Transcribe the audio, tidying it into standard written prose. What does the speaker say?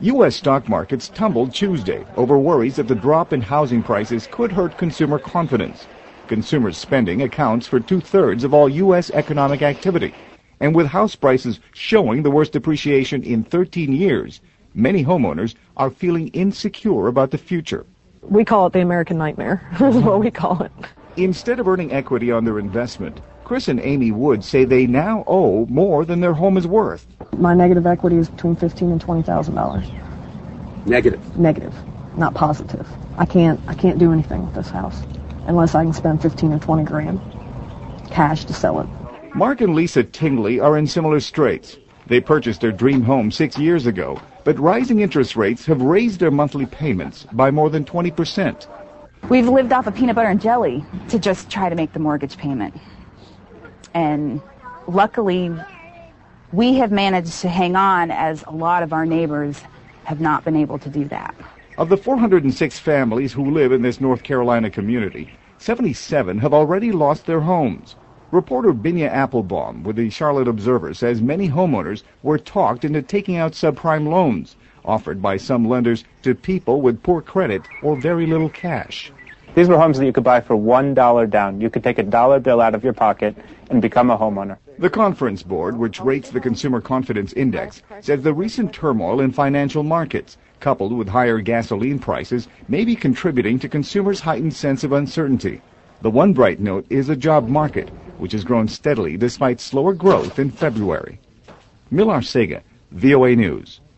U.S. stock markets tumbled Tuesday over worries that the drop in housing prices could hurt consumer confidence. Consumer spending accounts for two-thirds of all U.S. economic activity. And with house prices showing the worst depreciation in 13 years, many homeowners are feeling insecure about the future. We call it the American nightmare. That's what we call it. Instead of earning equity on their investment, Chris and Amy Wood say they now owe more than their home is worth. My negative equity is between $15,000 and $20,000. Negative, not positive. I can't do anything with this house unless I can spend 15 or 20 grand cash to sell it. Mark and Lisa Tingley are in similar straits. They purchased their dream home 6 years ago, but rising interest rates have raised their monthly payments by more than 20%. We've lived off of peanut butter and jelly to just try to make the mortgage payment. And luckily, we have managed to hang on as a lot of our neighbors have not been able to do that. Of the 406 families who live in this North Carolina community, 77 have already lost their homes. Reporter Binya Applebaum with the Charlotte Observer says many homeowners were talked into taking out subprime loans offered by some lenders to people with poor credit or very little cash. These were homes that you could buy for $1 down. You could take a dollar bill out of your pocket and become a homeowner. The Conference Board, which rates the Consumer Confidence Index, says the recent turmoil in financial markets, coupled with higher gasoline prices, may be contributing to consumers' heightened sense of uncertainty. The one bright note is the job market, which has grown steadily despite slower growth in February. Millar Sega, VOA News.